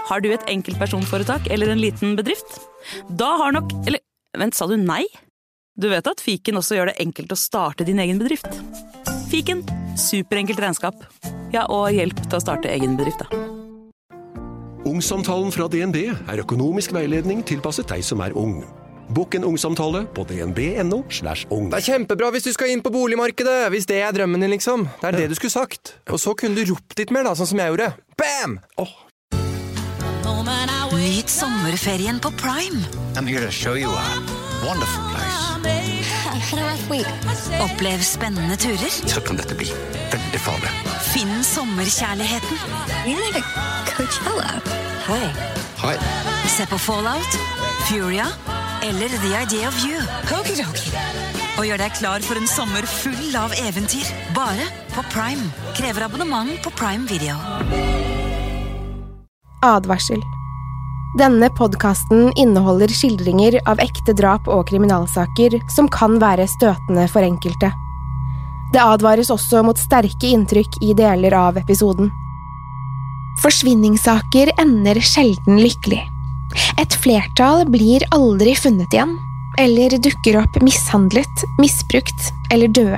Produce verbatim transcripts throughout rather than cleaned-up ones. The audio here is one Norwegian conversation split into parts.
Har du et enkeltpersonforetak eller en liten bedrift? Da har nok... Eller, vent, sa du nei? Du vet at Fiken også gjør det enkelt å starte din egen bedrift. Fiken, superenkelt regnskap. Ja, og hjelp til å starte egen bedrift, da. Ungsamtalen fra D N B er økonomisk veiledning tilpasset deg som er ung. Bokk en ungsamtale på dnb.no slash ung. Det er kjempebra hvis du skal inn på boligmarkedet, hvis det er drømmen din, liksom. Det er det du skulle sagt. Og så kunne du ropt litt mer, da, sånn som jeg gjorde. Bam! Åh. Nyt sommerferien på Prime. I'm here to show you a wonderful place. How do I wait? Opplev spennende turer. Så kan dette bli veldig farlig. Finn sommerkjærligheten. You're like a Coachella. Hi. Hei. Se på Fallout, Furia eller The Idea of You. Okidoki. Og gjør deg klar for en sommer full av eventyr. Bare på Prime. Krever abonnement på Prime Video. Advarsel. Denne podcasten inneholder skildringer av ekte drap og kriminalsaker som kan være støtende for enkelte. Det advares også mot sterke inntrykk i deler av episoden. Forsvinningssaker ender sjelden lykkelig. Et flertall blir aldri funnet igjen, eller dukker opp mishandlet, misbrukt eller døde.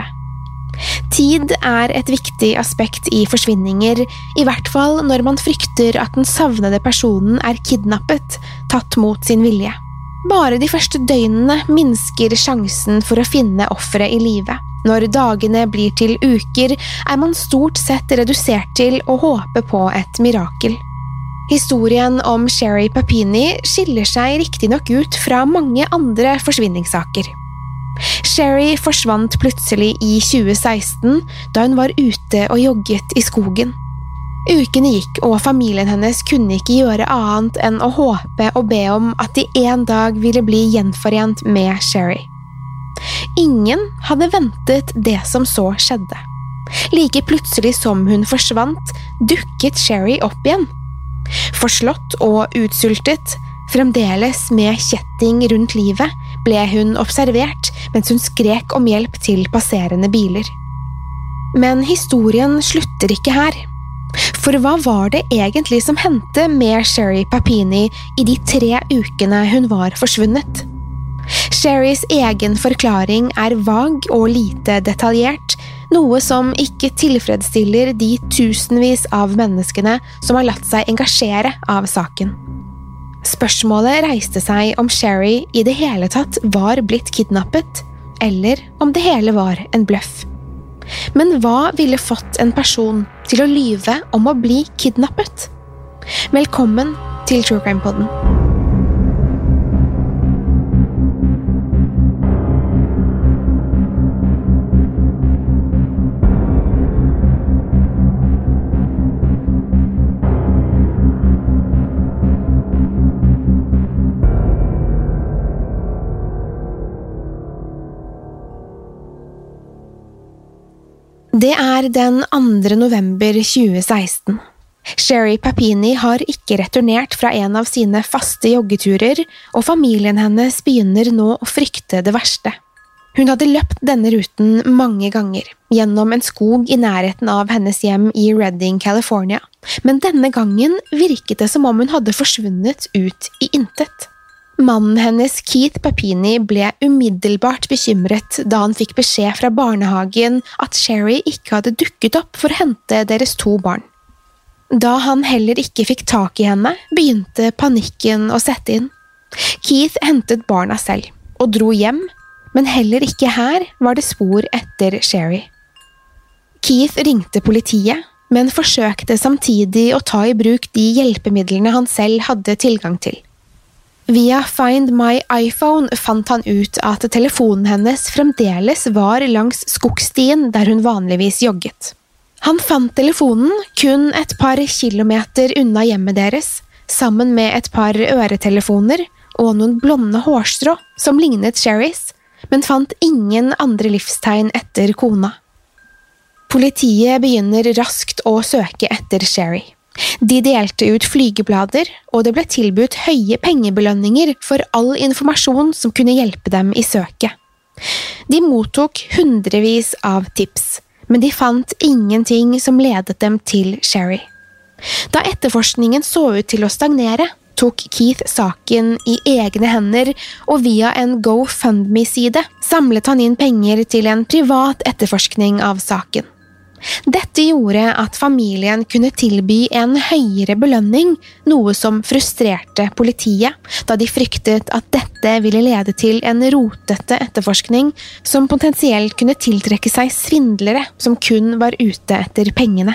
Tid er et viktig aspekt i forsvinninger, i hvert fall når man frykter at den savnede personen er kidnappet, tatt mot sin vilje. Bare de første døgnene minsker sjansen for å finne offeret i live. Når dagene blir til uker, er man stort sett redusert til å håpe på et mirakel. Historien om Sherry Papini skiller seg riktig nok ut fra mange andre forsvinningssaker. Sherry forsvant plutselig i tjue seksten da hun var ute og jogget i skogen. Ukene gikk, og familien hennes kunne ikke gjøre annet enn å håpe og be om at de en dag ville bli gjenforent med Sherry. Ingen hadde ventet det som så skjedde. Like plutselig som hun forsvant, dukket Sherry opp igjen. Forslått og utsultet, fremdeles med kjetting rundt livet, ble hun observert mens hun skrek om hjelp til passerende biler. Men historien slutter ikke her. For hva var det egentlig som hendte med Sherry Papini i de tre ukene hun var forsvunnet? Sherrys egen forklaring er vag og lite detaljert, noe som ikke tilfredsstiller de tusenvis av menneskene som har latt seg engasjere av saken. Spørsmålet reiste seg om Sherry i det hele tatt var blitt kidnappet, eller om det hele var en bløff. Men hva ville fått en person til å lyve om å bli kidnappet? Velkommen til True Crime Podden. Det er den andre november tjue seksten. Sherry Papini har ikke returnert fra en av sine faste joggeturer, og familien hennes begynner nå å frykte det verste. Hun hadde løpt denne ruten mange ganger, gjennom en skog i nærheten av hennes hjem i Redding, California, men denne gangen virket det som om hun hadde forsvunnet ut i intet. Mannen hennes, Keith Papini, ble umiddelbart bekymret da han fikk beskjed fra barnehagen at Sherry ikke hadde dukket opp for å hente deres to barn. Da han heller ikke fikk tak i henne, begynte panikken å sette inn. Keith hentet barna selv og dro hjem, men heller ikke her var det spor etter Sherry. Keith ringte politiet, men forsøkte samtidig å ta i bruk de hjelpemidlene han selv hadde tilgang til. Via Find My iPhone fant han ut at telefonen hennes fremdeles var langs skogstien der hun vanligvis jogget. Han fant telefonen kun et par kilometer unna hjemmet deres, sammen med et par øretelefoner og noen blonde hårstrå som lignet Sherrys, men fant ingen andre livstegn etter kona. Politiet begynner raskt å søke etter Sherry. De delte ut flygeblader, og det ble tilbudt høye pengebelønninger for all informasjon som kunne hjelpe dem i søket. De mottok hundrevis av tips, men de fant ingenting som ledet dem til Sherry. Da etterforskningen så ut til å stagnere, tok Keith saken i egne hender, og via en GoFundMe-side samlet han inn penger til en privat etterforskning av saken. Dette gjorde at familien kunne tilby en høyere belønning, noe som frustrerte politiet, da de fryktet at dette ville lede til en rotete etterforskning som potensielt kunne tiltrekke seg svindlere som kun var ute etter pengene.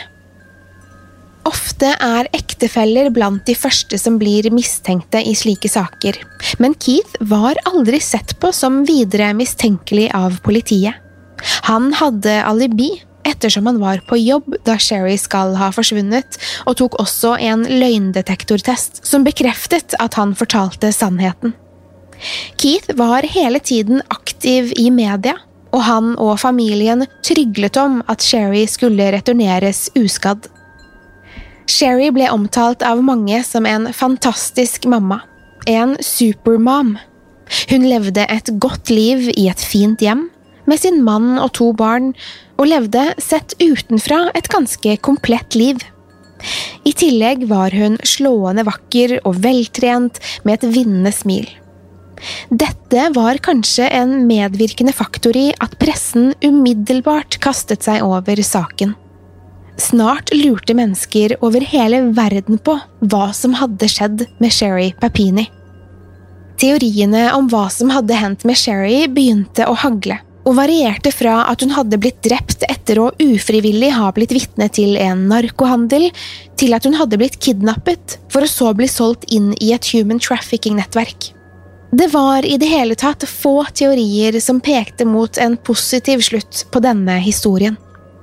Ofte er ektefeller blant de første som blir mistenkte i slike saker, men Keith var aldri sett på som videre mistenkelig av politiet. Han hadde alibi, ettersom han var på jobb da Sherry skal ha forsvunnet, og tok også en løgndetektortest som bekreftet at han fortalte sannheten. Keith var hele tiden aktiv i media, og han og familien tryglet om at Sherry skulle returneres uskadd. Sherry ble omtalt av mange som en fantastisk mamma, en supermom. Hun levde et godt liv i et fint hjem, med sin mann og to barn, og levde sett utenfra et ganske komplett liv. I tillegg var hun slående vakker og veltrent med et vinnende smil. Dette var kanskje en medvirkende faktor i at pressen umiddelbart kastet seg over saken. Snart lurte mennesker over hele verden på hva som hadde skjedd med Sherry Papini. Teoriene om hva som hadde hendt med Sherry begynte å hagle, og varierte fra at hun hadde blitt drept etter å ufrivillig ha blitt vitne til en narkohandel, til at hun hadde blitt kidnappet, for å så bli solgt inn i et human trafficking-nettverk. Det var i det hele tatt få teorier som pekte mot en positiv slutt på denne historien.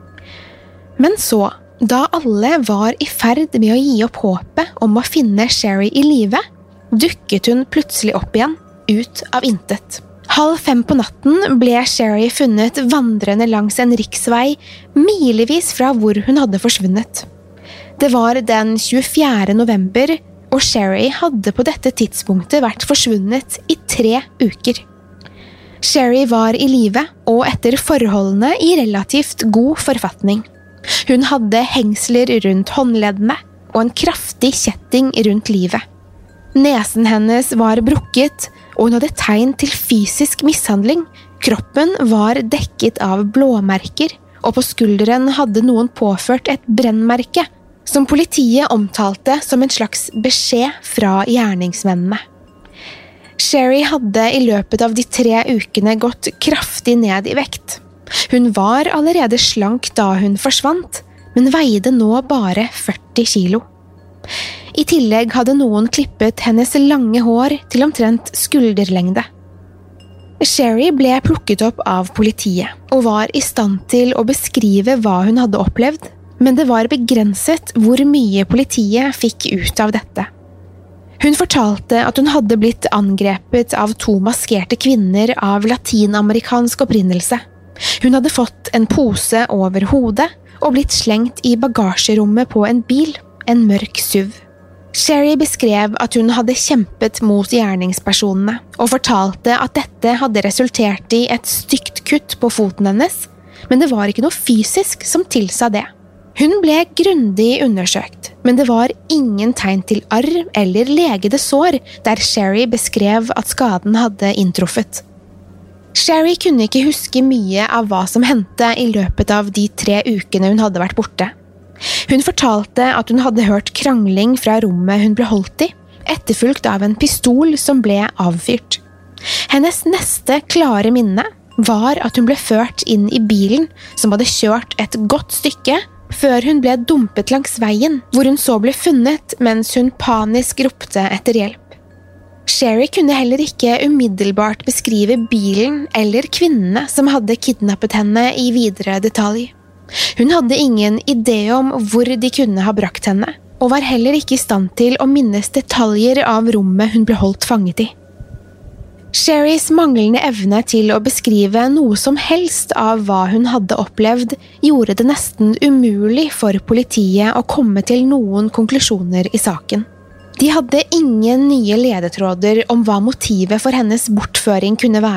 Men så, da alle var i ferd med å gi opp håpet om å finne Sherry i live, dukket hun plutselig opp igjen, ut av intet. Halv fem på natten ble Sherry funnet vandrende langs en riksvei, milevis fra hvor hun hadde forsvunnet. Det var den tjuefjerde november, og Sherry hadde på dette tidspunktet vært forsvunnet i tre uker. Sherry var i live, og etter forholdene i relativt god forfatning. Hun hadde hengsler rundt håndleddene og en kraftig kjetting rundt livet. Nesen hennes var brukket, og hun hadde tegn til fysisk mishandling. Kroppen var dekket av blåmerker, og på skulderen hadde noen påført et brennmerke, som politiet omtalte som en slags beskjed fra gjerningsmennene. Sherry hadde i løpet av de tre ukene gått kraftig ned i vekt. Hun var allerede slank da hun forsvant, men veide nå bare førti kilo. I tillegg hadde noen klippet hennes lange hår til omtrent skulderlengde. Sherry ble plukket opp av politiet, og var i stand til å beskrive hva hun hadde opplevd, men det var begrenset hvor mye politiet fikk ut av dette. Hun fortalte at hun hadde blitt angrepet av to maskerte kvinner av latinamerikansk opprinnelse. Hun hadde fått en pose over hodet og blitt slengt i bagasjerommet på en bil, en mørk S U V. Sherry beskrev at hun hadde kjempet mot gjerningspersonene, og fortalte at dette hadde resultert i et stygt kutt på foten hennes, men det var ikke noe fysisk som tilsa det. Hun ble grundig undersøkt, men det var ingen tegn til arr eller legede sår der Sherry beskrev at skaden hadde inntruffet. Sherry kunne ikke huske mye av hva som hendte i løpet av de tre ukene hun hadde vært borte. Hun fortalte at hun hadde hørt krangling fra rommet hun ble holdt i, etterfulgt av en pistol som ble avfyrt. Hennes neste klare minne var at hun ble ført inn i bilen som hadde kjørt et godt stykke, før hun ble dumpet langs veien, hvor hun så ble funnet mens hun panisk ropte etter hjelp. Sherry kunne heller ikke umiddelbart beskrive bilen eller kvinnene som hadde kidnappet henne i videre detalj. Hun hadde ingen idé om hvor de kunne ha brakt henne, og var heller ikke i stand til å minnes detaljer av rommet hun ble holdt fanget i. Sherrys manglende evne til å beskrive noe som helst av hva hun hadde opplevd, gjorde det nesten umulig for politiet å komme til noen konklusjoner i saken. De hadde ingen nye ledetråder om hva motivet for hennes bortføring kunne være,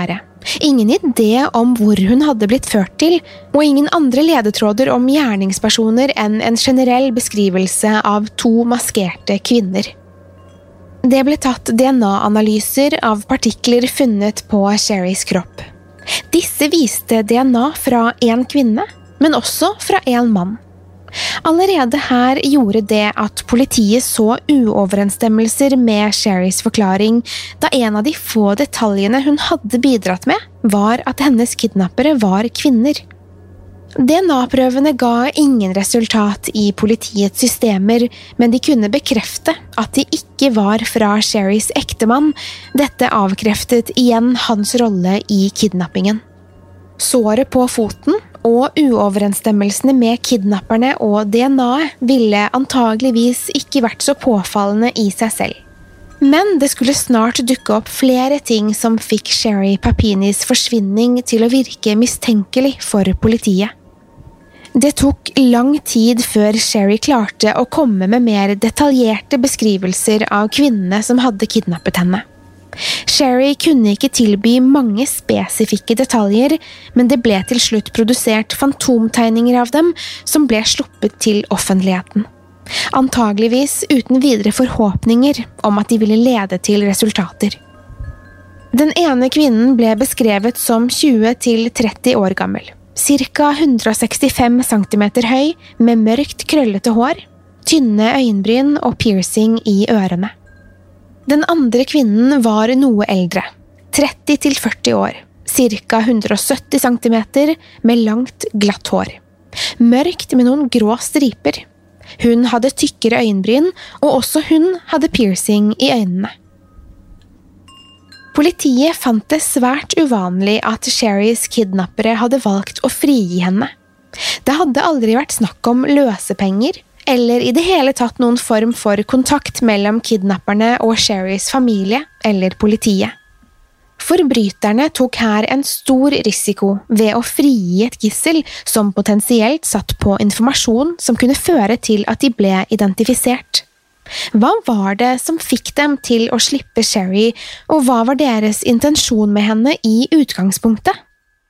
Ingen idé om hvor hun hadde blitt ført til, og ingen andre ledetråder om gjerningspersoner enn en generell beskrivelse av to maskerte kvinner. Det ble tatt D N A-analyser av partikler funnet på Sherrys kropp. Disse viste D N A fra en kvinne, men også fra en mann. Allerede her gjorde det at politiet så uoverensstemmelser med Sherrys forklaring, da en av de få detaljene hun hadde bidratt med, var at hennes kidnappere var kvinner. D N A-prøvene ga ingen resultat i politiets systemer, men de kunne bekrefte at de ikke var fra Sherrys ektemann. Dette avkreftet igjen hans rolle i kidnappingen. Såret på foten og uoverensstemmelsene med kidnapperne og D N A-et ville antageligvis ikke vært så påfallende i seg selv. Men det skulle snart dukke opp flere ting som fikk Sherry Papinis forsvinning til å virke mistenkelig for politiet. Det tok lang tid før Sherry klarte å komme med mer detaljerte beskrivelser av kvinnene som hadde kidnappet henne. Sherry kunne ikke tilby mange spesifikke detaljer, men det ble til slutt produsert fantomtegninger av dem som ble sluppet til offentligheten. Antageligvis uten videre forhåpninger om at de ville lede til resultater. Den ene kvinnen ble beskrevet som tjue til tretti år gammel, cirka hundre og sekstifem centimeter høy, med mørkt krøllete hår, tynne øyenbryn og piercing i ørene. Den andre kvinnen var noe eldre, tretti til førti år, cirka hundre og sytti centimeter, med langt, glatt hår. Mørkt med noen grå striper. Hun hadde tykkere øyenbryn, og også hun hadde piercing i øynene. Politiet fant det svært uvanlig at Sherrys kidnappere hadde valgt å frigi henne. Det hadde aldri vært snakk om løsepenger, eller i det hele tatt noen form for kontakt mellom kidnapperne og Sherrys familie eller politiet. Forbryterne tok her en stor risiko ved å frigi et gissel som potensielt satt på informasjon som kunne føre til at de ble identifisert. Hva var det som fikk dem til å slippe Sherry, og hva var deres intensjon med henne i utgangspunktet?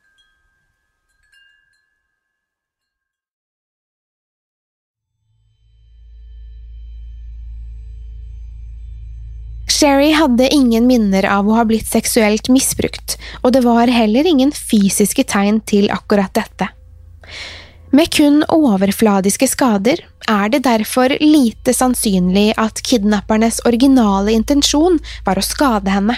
Sherry hadde ingen minner av å ha blitt seksuelt misbrukt, og det var heller ingen fysiske tegn til akkurat dette. Med kun overfladiske skader er det derfor lite sannsynlig at kidnappernes originale intensjon var å skade henne.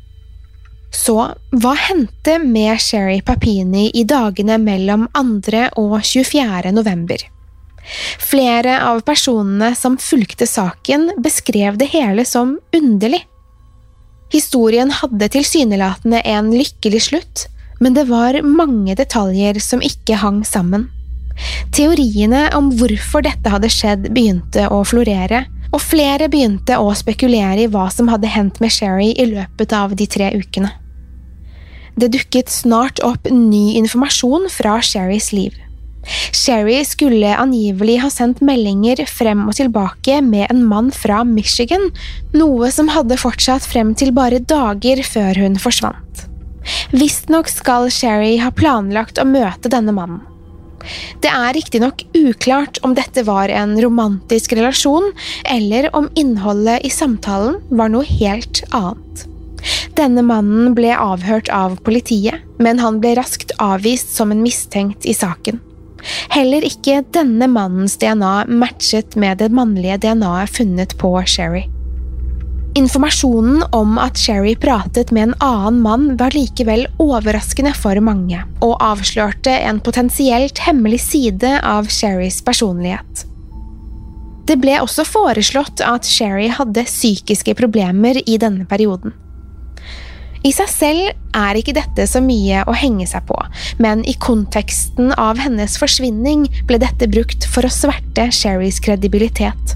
Så hva hendte med Sherry Papini i dagene mellom andre og tjuefjerde november? Flere av personene som fulgte saken beskrev det hele som underlig. Historien hadde tilsynelatende en lykkelig slutt, men det var mange detaljer som ikke hang sammen. Teoriene om hvorfor dette hadde skjedd begynte å florere, og flere begynte å spekulere i hva som hadde hendt med Sherry i løpet av de tre ukene. Det dukket snart opp ny informasjon fra Sherrys liv. Sherry skulle angivelig ha sendt meldinger frem og tilbake med en mann fra Michigan, noe som hadde fortsatt frem til bare dager før hun forsvant. Visstnok skal Sherry ha planlagt å møte denne mannen. Det er riktignok uklart om dette var en romantisk relasjon, eller om innholdet i samtalen var noe helt annet. Denne mannen ble avhørt av politiet, men han ble raskt avvist som en mistenkt i saken. Heller ikke denne mannens D N A matchet med det mannlige D N A-et funnet på Sherry. Informasjonen om at Sherry pratet med en annen mann var likevel overraskende for mange, og avslørte en potensielt hemmelig side av Sherrys personlighet. Det ble også foreslått at Sherry hadde psykiske problemer i denne perioden. I seg selv er ikke dette så mye å henge seg på, men i konteksten av hennes forsvinning ble dette brukt for å sverte Sherrys kredibilitet.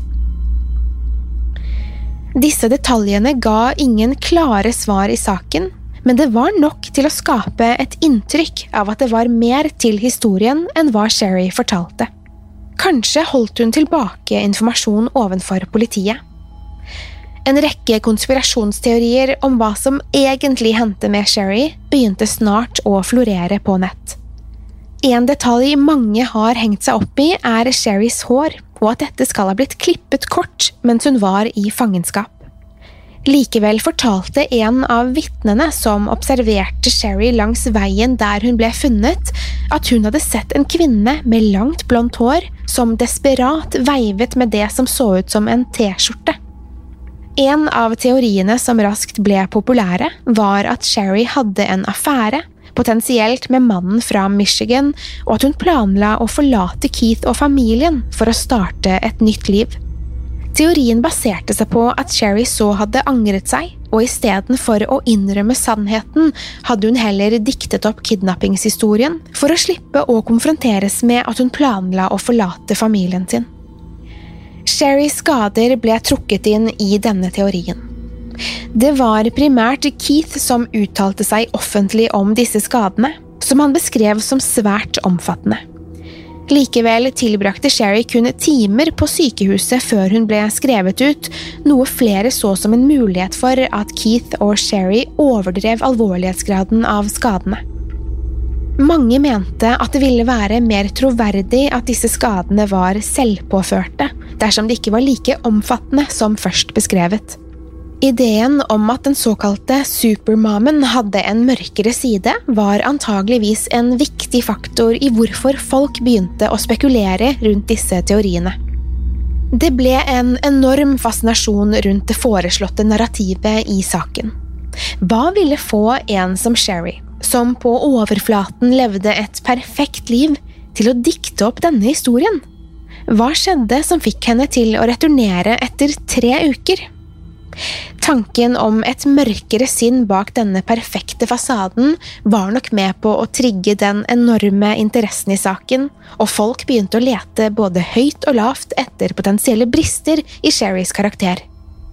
Disse detaljene ga ingen klare svar i saken, men det var nok til å skape et inntrykk av at det var mer til historien enn hva Sherry fortalte. Kanskje holdt hun tilbake informasjon ovenfor politiet. En rekke konspirasjonsteorier om hva som egentlig hendte med Sherry begynte snart å florere på nett. En detalj mange har hengt seg opp i er Sherrys hår, og at dette skal ha blitt klippet kort mens hun var i fangenskap. Likevel fortalte en av vittnene som observerte Sherry langs veien der hun ble funnet, at hun hadde sett en kvinne med langt blondt hår som desperat veivet med det som så ut som en t-skjorte. En av teoriene som raskt ble populære var at Sherry hadde en affære, potensielt med mannen fra Michigan, og at hun planla å forlate Keith og familien for å starte et nytt liv. Teorien baserte seg på at Sherry så hadde angret seg, og i stedet for å innrømme sannheten hadde hun heller diktet opp kidnappingshistorien for å slippe å konfronteres med at hun planla å forlate familien sin. Sherrys skader ble trukket inn i denne teorien. Det var primært Keith som uttalte seg offentlig om disse skadene, som han beskrev som svært omfattende. Likevel tilbrakte Sherry kun timer på sykehuset før hun ble skrevet ut, noe flere så som en mulighet for at Keith og Sherry overdrev alvorlighetsgraden av skadene. Mange mente at det ville være mer troverdig at disse skadene var selvpåførte, dersom de ikke var like omfattende som først beskrevet. Ideen om at den såkalte supermommen hadde en mørkere side var antageligvis en viktig faktor i hvorfor folk begynte å spekulere rundt disse teoriene. Det ble en enorm fascinasjon rundt det foreslåtte narrativet i saken. Hva ville få en som Sherry, som på overflaten levde et perfekt liv, til å dikte opp denne historien? Hva skjedde som fikk henne til å returnere etter tre uker? Tanken om et mørkere sinn bak denne perfekte fasaden var nok med på å trigge den enorme interessen i saken, og folk begynte å lete både høyt og lavt etter potensielle brister i Sherrys karakter.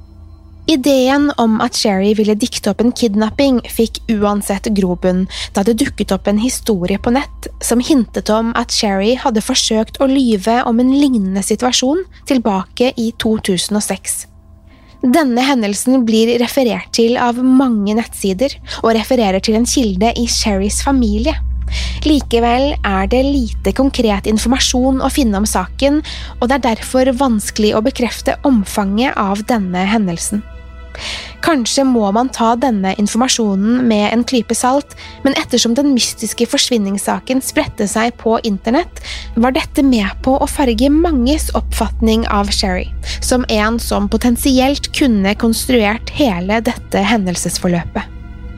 Ideen om at Sherry ville dikte opp en kidnapping fikk uansett grobunn, da det dukket opp en historie på nett som hintet om at Sherry hadde forsøkt å lyve om en lignende situasjon tilbake i to tusen og seks. Denne hendelsen blir referert til av mange nettsider, og refererer til en kilde i Sherrys familie. Likevel er det lite konkret informasjon å finne om saken, og det er derfor vanskelig å bekrefte omfanget av denne hendelsen. Kanskje må man ta denne informasjonen med en klype salt, men ettersom den mystiske forsvinningssaken spredte seg på internett, var dette med på å farge manges oppfatning av Sherry, som en som potensielt kunne konstruert hele dette hendelsesforløpet.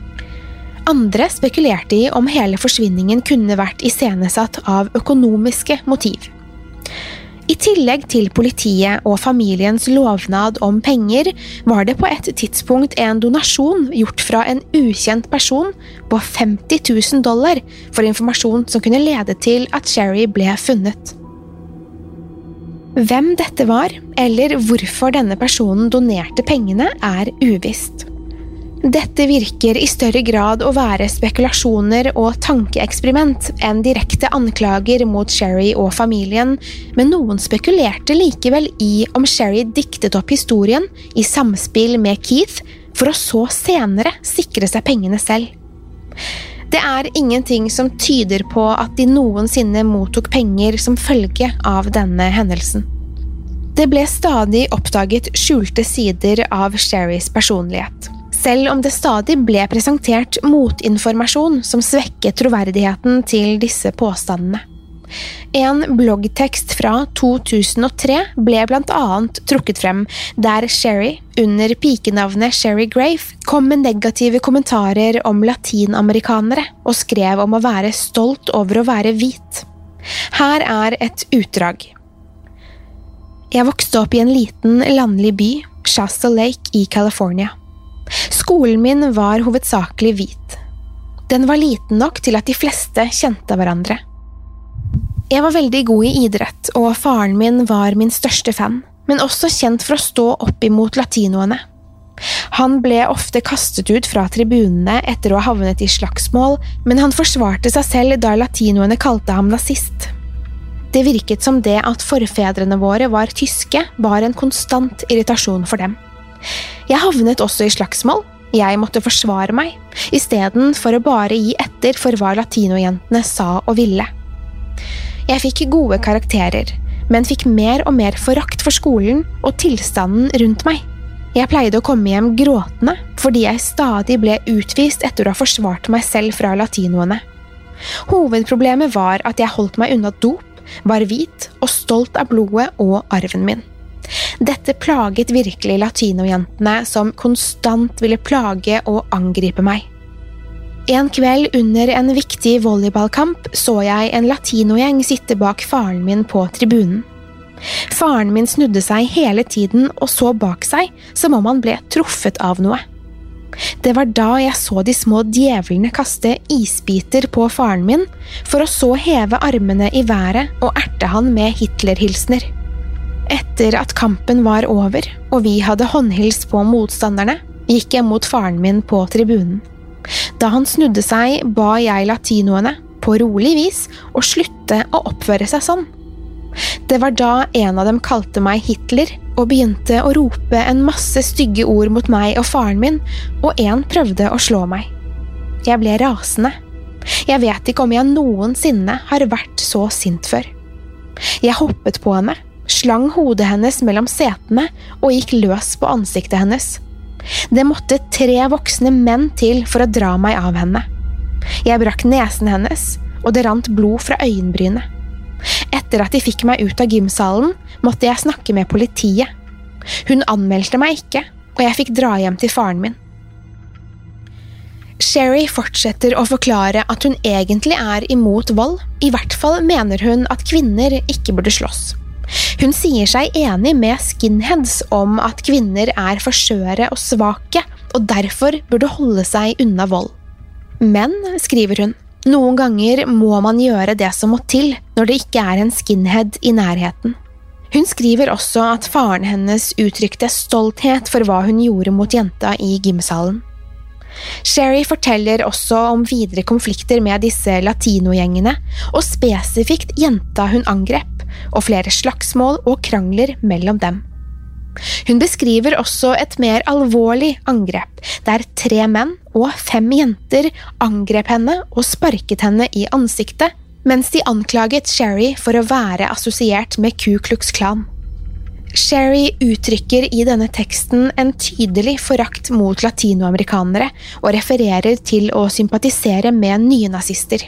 Andre spekulerte i om hele forsvinningen kunne vært iscenesatt av økonomiske motiv. I tillegg til politiet og familiens lovnad om penger, var det på et tidspunkt en donasjon gjort fra en ukjent person på femti tusen dollar for informasjon som kunne lede til at Sherry ble funnet. Hvem dette var, eller hvorfor denne personen donerte pengene, er uvisst. Dette virker i større grad å være spekulasjoner og tankeeksperiment enn direkte anklager mot Sherry og familien, men noen spekulerte likevel i om Sherry diktet opp historien i samspill med Keith for å så senere sikre seg pengene selv. Det er ingenting som tyder på at de noensinne mottok penger som følge av denne hendelsen. Det ble stadig oppdaget skjulte sider av Sherrys personlighet. Selv om det stadig ble presentert motinformasjon som svekket troverdigheten til disse påstandene. En bloggtekst fra to tusen og tre ble blant annet trukket frem, der Sherry, under pikenavnet Sherry Grafe, kom med negative kommentarer om latinamerikanere og skrev om å være stolt over å være hvit. Her er et utdrag. Jeg vokste opp i en liten landlig by, Shasta Lake i California. Skolen min var hovedsakelig hvit. Den var liten nok til at de fleste kjente hverandre. Jeg var veldig god i idrett, og faren min var min største fan, men også kjent for å stå opp imot latinoene. Han ble ofte kastet ut fra tribunene etter å ha havnet i slagsmål, men han forsvarte seg selv da latinoene kalte ham nazist. Det virket som det at forfedrene våre var tyske var en konstant irritasjon for dem. Jeg havnet også i slagsmål. Jeg måtte forsvare meg, I stedet for å bare gi etter for hva latinojentene sa og ville. Jeg fikk gode karakterer, men fikk mer og mer forakt for skolen og tilstanden rundt meg. Jeg pleide å komme hjem gråtende, fordi jeg stadig ble utvist etter å ha forsvart meg selv fra latinoene. Hovedproblemet var at jeg holdt meg unna dop, var hvit og stolt av blodet og arven min. Dette plaget virkelig latinojentene som konstant ville plage og angripe meg. En kveld under en viktig volleyballkamp så jeg en latinogjeng sitte bak faren min på tribunen. Faren min snudde seg hele tiden og så bak seg som om han ble truffet av noe. Det var da jeg så de små djevlene kaste isbiter på faren min, for å så heve armene I været og erte han med Hitler-hilsner. Etter at kampen var over, og vi hadde håndhils på motstanderne, gikk jeg mot faren min på tribunen. Da han snudde seg, ba jeg latinoene, på rolig vis, å slutte å oppføre seg sånn. Det var da en av dem kalte meg Hitler og begynte å rope en masse stygge ord mot meg og faren min, og en prøvde å slå meg. Jeg ble rasende. Jeg vet ikke om jeg noensinne har vært så sint før. Jeg hoppet på henne, slang hodet hennes mellom setene og gikk løs på ansiktet hennes. Det måtte tre voksne menn til for å dra meg av henne. Jeg brakk nesen hennes, og det rant blod fra øyenbrynet. Etter at de fikk meg ut av gymsalen, måtte jeg snakke med politiet. Hun anmeldte meg ikke, og jeg fikk dra hjem til faren min. Sherry fortsetter å forklare at hun egentlig er imot vold. I hvert fall mener hun at kvinner ikke burde slåss. Hun sier seg enig med skinheads om at kvinner er for skjøre og svake, og derfor burde holde seg unna vold. Men, skriver hun, noen ganger må man gjøre det som må til når det ikke er en skinhead I nærheten. Hun skriver også at faren hennes uttrykte stolthet for hva hun gjorde mot jenta I gymsalen. Sherry forteller også om videre konflikter med disse latinogjengene, og spesifikt jenta hun angrep, og flere slagsmål og krangler mellom dem. Hun beskriver også et mer alvorlig angrep, der tre menn og fem jenter angrep henne og sparket henne I ansiktet, mens de anklaget Sherry for å være assosiert med Ku Klux Klan. Sherry uttrykker I denne teksten en tydelig forakt mot latinoamerikanere og refererer til å sympatisere med nye nazister.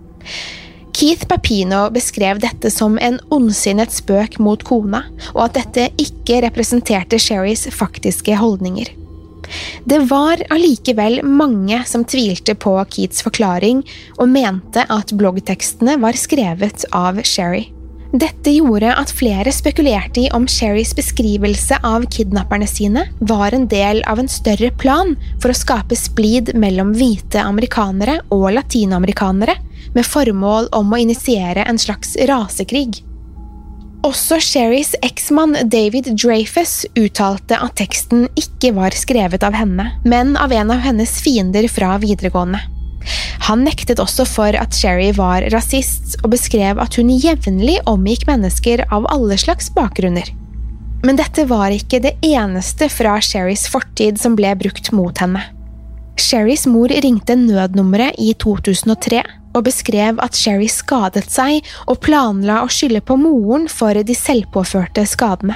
Keith Papino beskrev dette som en ondsinnet spøk mot kona, og at dette ikke representerte Sherrys faktiske holdninger. Det var allikevel mange som tvilte på Keiths forklaring og mente at bloggtekstene var skrevet av Sherry. Dette gjorde at flere spekulerte I om Sherrys beskrivelse av kidnapperne sine var en del av en større plan for å skape splid mellom hvite amerikanere og latinoamerikanere, med formål om å initiere en slags rasekrig. Også Sherrys eksmann David Dreyfus uttalte at teksten ikke var skrevet av henne, men av en av hennes fiender fra videregående. Han nektet også for at Sherry var rasist og beskrev at hun jevnlig omgikk mennesker av alle slags bakgrunner. Men dette var ikke det eneste fra Sherrys fortid som ble brukt mot henne. Sherrys mor ringte nødnummeret I to tusen og tre og beskrev at Sherry skadet seg og planla å skylde på moren for de selvpåførte skadene.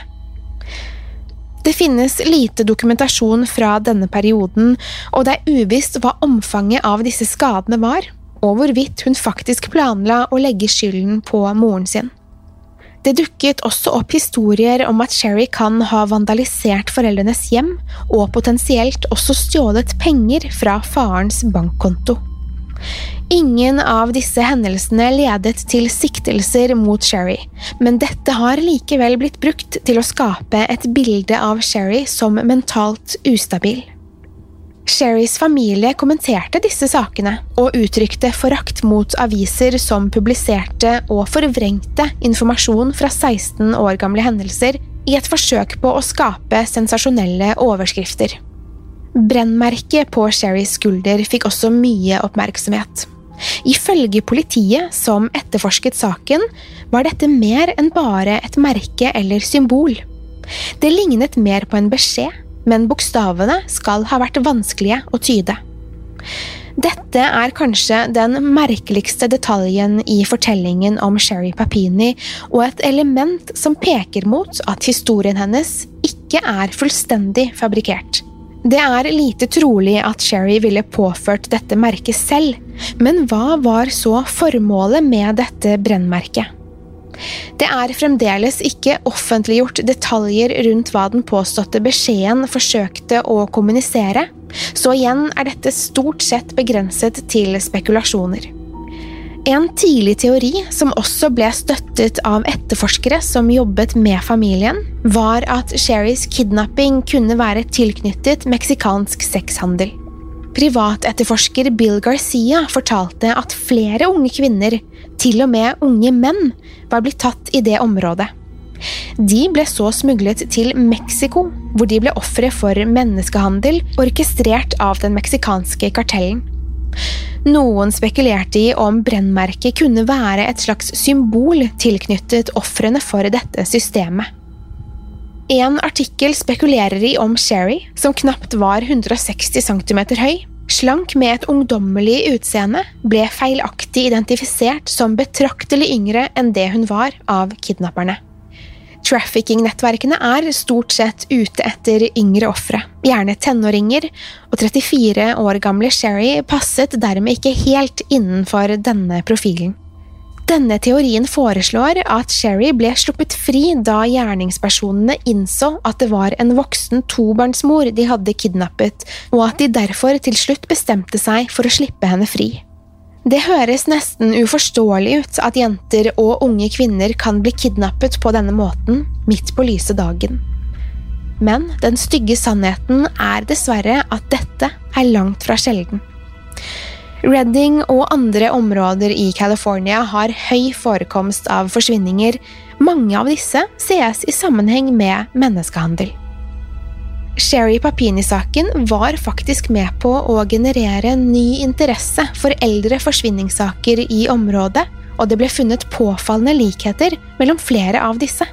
Det finnes lite dokumentasjon fra denne perioden, og det er uvisst hva omfanget av disse skadene var, og hvorvidt hun faktisk planla å legge skylden på moren sin. Det dukket også opp historier om at Sherry kan ha vandalisert foreldrenes hjem, og potensielt også stjålet penger fra farens bankkonto. Ingen av disse hendelsene ledet til siktelser mot Sherry, men dette har likevel blitt brukt til å skape et bilde av Sherry som mentalt ustabil. Sherrys familie kommenterte disse sakene og uttrykte forakt mot aviser som publiserte og forvrengte informasjon fra seksten år gamle hendelser I et forsøk på å skape sensasjonelle overskrifter. Brennmerket på Sherrys skulder fikk også mye oppmerksomhet. Ifølge politiet som etterforsket saken, var dette mer enn bare et merke eller symbol. Det lignet mer på en beskjed, men bokstavene skal ha vært vanskelige å tyde. Dette er kanskje den merkeligste detaljen i fortellingen om Sherry Papini, og et element som peker mot at historien hennes ikke er fullstendig fabrikert. Det er lite trolig at Sherry ville påført dette merket selv, men hva var så formålet med dette brennmerket? Det er fremdeles ikke offentliggjort detaljer rundt hva den påståtte beskjeden forsøkte å kommunisere, så igjen er dette stort sett begrenset til spekulasjoner. En tidlig teori, som også ble støttet av etterforskere som jobbet med familien, var at Sherrys kidnapping kunne være tilknyttet meksikansk sexhandel. Privatetterforsker Bill Garcia fortalte at flere unge kvinner, til og med unge menn, var blitt tatt i det området. De ble så smuglet til Mexico, hvor de ble ofre for menneskehandel, orkestrert av den meksikanske kartellen. Noen spekulerte i om brennmerket kunne være et slags symbol tilknyttet ofrene for dette systemet. En artikkel spekulerer i om Sherry, som knapt var hundre og seksti centimeter høy, slank med et ungdommelig utseende, ble feilaktig identifisert som betraktelig yngre enn det hun var av kidnapperne. Trafficking-nettverkene er stort sett ute etter yngre ofre, gjerne tenåringer, og trettifire år gamle Sherry passet dermed ikke helt innenfor denne profilen. Denne teorien foreslår at Sherry ble sluppet fri da gjerningspersonene innså at det var en voksen tobarnsmor de hadde kidnappet, og at de derfor til slutt bestemte seg for å slippe henne fri. Det høres nesten uforståelig ut at jenter og unge kvinner kan bli kidnappet på denne måten, midt på lyse dagen. Men den stygge sannheten er dessverre at dette er langt fra sjelden. Redding og andre områder i California har høy forekomst av forsvinninger. Mange av disse ses i sammenheng med menneskehandel. Sherry Papini-saken var faktisk med på å generere ny interesse for eldre forsvinningssaker i området, og det ble funnet påfallende likheter mellom flere av disse.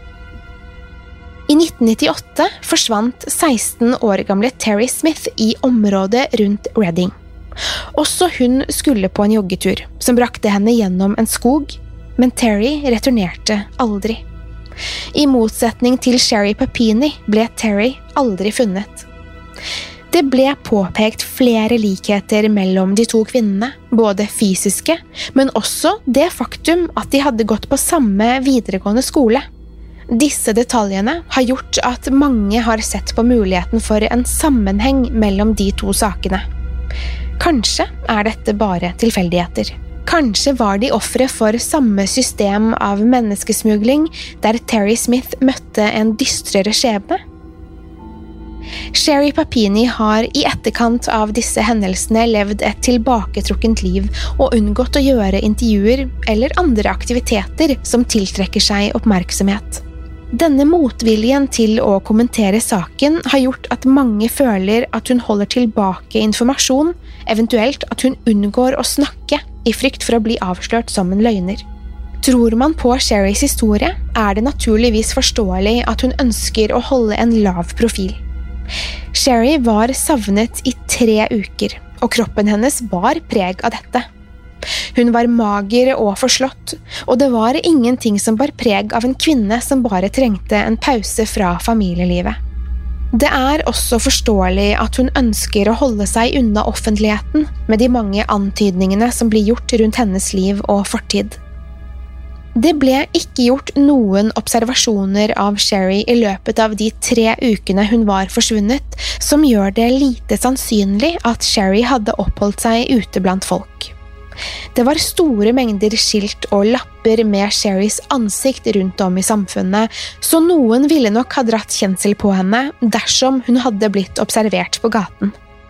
I nitten nittiåtte forsvant seksten år gamle Terry Smith i området rundt Redding. Også hun skulle på en joggetur, som brakte henne gjennom en skog, men Terry returnerte aldri. I motsetning til Sherry Papini ble Terry aldri funnet. Det ble påpekt flere likheter mellom de to kvinnene, både fysiske, men også det faktum at de hadde gått på samme videregående skole. Disse detaljene har gjort at mange har sett på muligheten for en sammenheng mellom de to sakene. Kanskje er dette bare tilfeldigheter. Kanskje var de ofre for samme system av menneskesmugling, der Terry Smith møtte en dystrere skjebne? Sherry Papini har i etterkant av disse hendelsene levd et tilbaketrukkent liv og unngått å gjøre intervjuer eller andre aktiviteter som tiltrekker seg oppmerksomhet. Denne motviljen til å kommentere saken har gjort at mange føler at hun holder tilbake informasjon, eventuelt at hun unngår å snakke i frykt for å bli avslørt som en løgner. Tror man på Sherrys historie, er det naturligvis forståelig at hun ønsker å holde en lav profil. Sherry var savnet i tre uker, og kroppen hennes bar preg av dette. Hun var mager og forslått, og det var ingenting som bar preg av en kvinne som bare trengte en pause fra familielivet. Det er også forståelig at hun ønsker å holde seg unna offentligheten med de mange antydningene som blir gjort rundt hennes liv og fortid. Det ble ikke gjort noen observasjoner av Sherry i løpet av de tre ukene hun var forsvunnet, som gjør det lite sannsynlig at Sherry hadde oppholdt seg ute blant folk. Det var store mengder skilt og lapper med Sherrys ansikt rundt om i samfunnet, så noen ville nok ha dratt kjensel på henne dersom hun hadde blitt observert på gaten.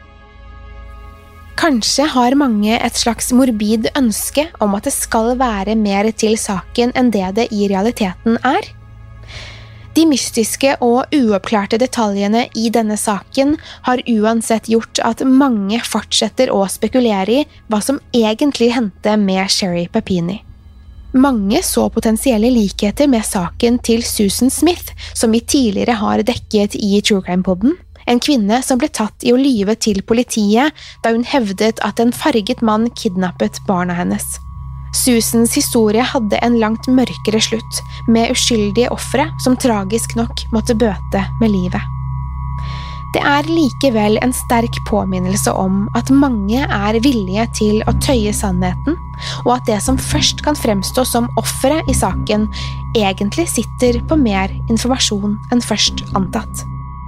Kanskje har mange et slags morbid ønske om at det skal være mer til saken enn det det i realiteten er. De mystiske og uoppklarte detaljene i denne saken har uansett gjort at mange fortsetter å spekulere i hva som egentlig hendte med Sherry Papini. Mange så potensielle likheter med saken til Susan Smith, som vi tidligere har dekket i True Crime Podden, en kvinne som ble tatt i å lyve til politiet da hun hevdet at en farget mann kidnappet barna hennes. Susans historie hadde en langt mørkere slutt, med uskyldige ofre som tragisk nok måtte bøte med livet. Det er likevel en sterk påminnelse om at mange er villige til å tøye sannheten, og at det som først kan fremstå som offere i saken, egentlig sitter på mer informasjon enn først antatt.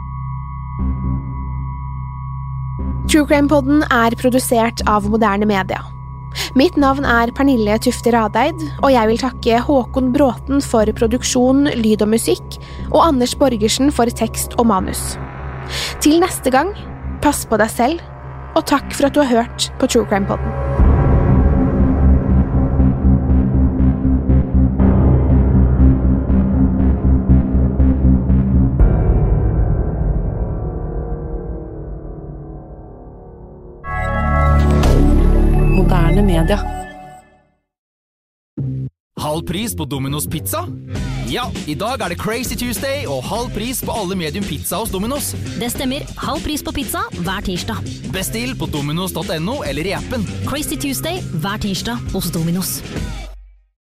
True Crime-podden er produsert av Moderne Media. Mitt navn er Pernille Tufte Radeid, og jeg vil takke Håkon Bråten for produksjon, lyd og musikk, og Anders Borgersen for tekst og manus. Til neste gang, pass på deg selv, og takk for at du har hørt på True Crime-podden. Moderne media. Halv pris på Domino's Pizza? Ja, i dag er det Crazy Tuesday og halv pris på alle medium pizza hos Domino's. Det stemmer, halv pris på pizza hver tirsdag. Bestill på dominos punktum no eller i appen. Crazy Tuesday hver tirsdag hos Domino's.